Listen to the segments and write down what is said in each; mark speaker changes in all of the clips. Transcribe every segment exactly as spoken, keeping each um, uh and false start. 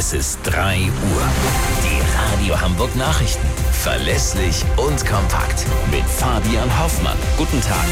Speaker 1: Es ist drei Uhr. Die Radio Hamburg Nachrichten. Verlässlich und kompakt. Mit Fabian Hoffmann. Guten Tag.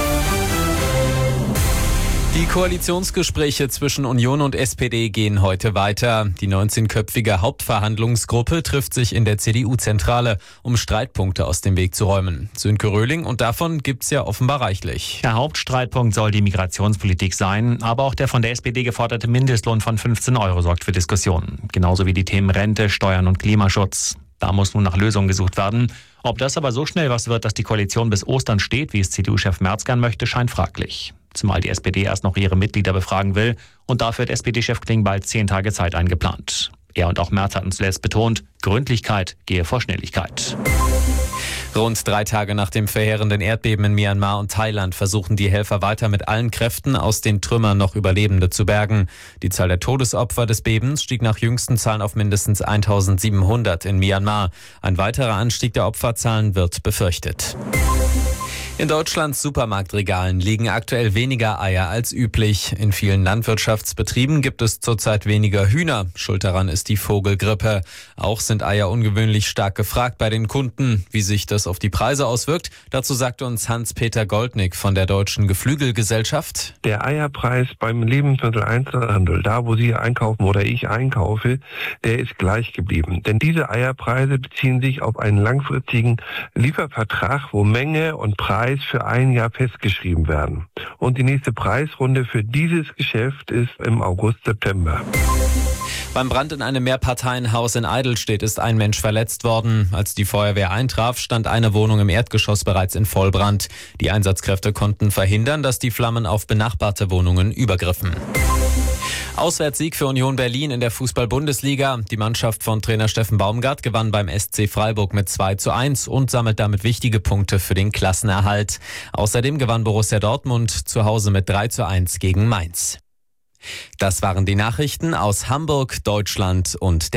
Speaker 2: Die Koalitionsgespräche zwischen Union und S P D gehen heute weiter. Die neunzehnköpfige Hauptverhandlungsgruppe trifft sich in der C D U-Zentrale, um Streitpunkte aus dem Weg zu räumen. Sönke Röhling, und davon gibt's ja offenbar reichlich.
Speaker 3: Der Hauptstreitpunkt soll die Migrationspolitik sein, aber auch der von der S P D geforderte Mindestlohn von fünfzehn Euro sorgt für Diskussionen. Genauso wie die Themen Rente, Steuern und Klimaschutz. Da muss nun nach Lösungen gesucht werden. Ob das aber so schnell was wird, dass die Koalition bis Ostern steht, wie es C D U-Chef Merz gern möchte, scheint fraglich. Zumal die S P D erst noch ihre Mitglieder befragen will und dafür hat S P D-Chef Klingbeil zehn Tage Zeit eingeplant. Er und auch Merz hatten zuletzt betont, Gründlichkeit gehe vor Schnelligkeit.
Speaker 2: Rund drei Tage nach dem verheerenden Erdbeben in Myanmar und Thailand versuchen die Helfer weiter mit allen Kräften aus den Trümmern noch Überlebende zu bergen. Die Zahl der Todesopfer des Bebens stieg nach jüngsten Zahlen auf mindestens eintausendsiebenhundert in Myanmar. Ein weiterer Anstieg der Opferzahlen wird befürchtet. In Deutschlands Supermarktregalen liegen aktuell weniger Eier als üblich. In vielen Landwirtschaftsbetrieben gibt es zurzeit weniger Hühner. Schuld daran ist die Vogelgrippe. Auch sind Eier ungewöhnlich stark gefragt bei den Kunden. Wie sich das auf die Preise auswirkt, dazu sagt uns Hans-Peter Goldnick von der Deutschen Geflügelgesellschaft.
Speaker 4: Der Eierpreis beim Lebensmitteleinzelhandel, da wo Sie einkaufen oder ich einkaufe, der ist gleich geblieben. Denn diese Eierpreise beziehen sich auf einen langfristigen Liefervertrag, wo Menge und Preis für ein Jahr festgeschrieben werden. Und die nächste Preisrunde für dieses Geschäft ist im August, September.
Speaker 2: Beim Brand in einem Mehrparteienhaus in Eidelstedt ist ein Mensch verletzt worden. Als die Feuerwehr eintraf, stand eine Wohnung im Erdgeschoss bereits in Vollbrand. Die Einsatzkräfte konnten verhindern, dass die Flammen auf benachbarte Wohnungen übergriffen. Auswärtssieg für Union Berlin in der Fußball-Bundesliga. Die Mannschaft von Trainer Steffen Baumgart gewann beim S C Freiburg mit zwei zu eins und sammelt damit wichtige Punkte für den Klassenerhalt. Außerdem gewann Borussia Dortmund zu Hause mit drei zu eins gegen Mainz. Das waren die Nachrichten aus Hamburg, Deutschland und der